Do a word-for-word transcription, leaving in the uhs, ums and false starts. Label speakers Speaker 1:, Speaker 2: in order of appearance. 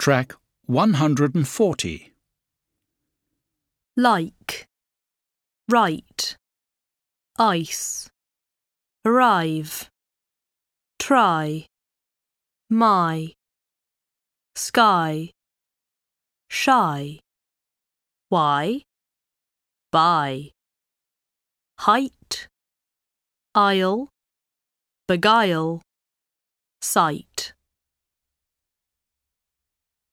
Speaker 1: Track one hundred forty.
Speaker 2: Like, right, ice, arrive, try, my, sky, shy, why, buy, height, aisle, beguile, sight.